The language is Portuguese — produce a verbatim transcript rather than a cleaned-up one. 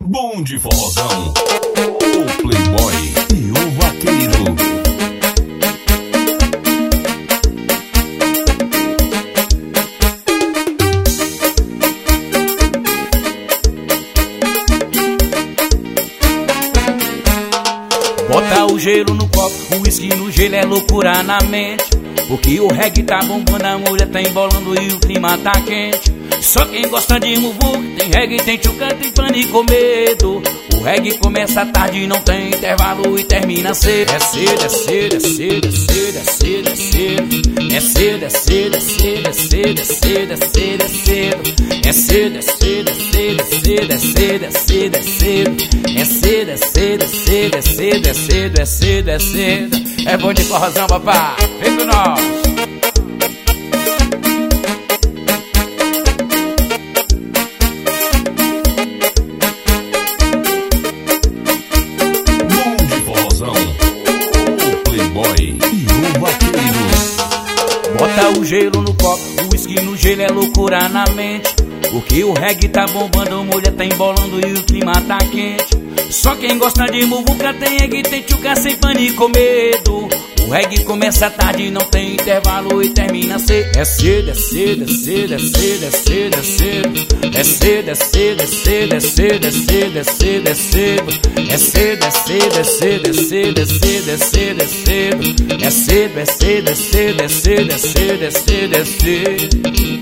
Bom de forrozão, o playboy e o vaqueiro. Bota o gelo no copo, o uísque no gelo é loucura na mente. Porque o reggae tá bombando, a mulher tá embolando e o clima tá quente. Só quem gosta de muvuca, tem reggae, tem tchuca, tem pânico com medo. O reggae começa tarde, não tem intervalo e termina cedo. É cedo, é cedo, é cedo, é cedo, é cedo, é cedo. É cedo, é cedo, é cedo, é cedo, é cedo, é cedo, é cedo. É cedo, é cedo, é cedo, é cedo, é cedo, é cedo, é cedo. É cedo, é cedo, é cedo, é cedo, é cedo, é cedo, é cedo. É bom de forrozão, papai, vem com nós. Bota o gelo no copo, o uísque no gelo é loucura na mente. Porque o reggae tá bombando, a mulher tá embolando e o clima tá quente. Só quem gosta de muvuca tem reggae, tem tchuca, sem pânico com medo. O reggae começa tarde, não tem intervalo e termina cedo. É cedo, é cedo, é cedo, é cedo, é cedo, é cedo. É cedo, é cedo, é cedo, é cedo, é cedo, é cedo, é cedo. É cedo, é cedo, é cedo, é cedo, é cedo, é cedo, é cedo. É cedo, é cedo, é cedo, é cedo, é cedo, é cedo, é cedo.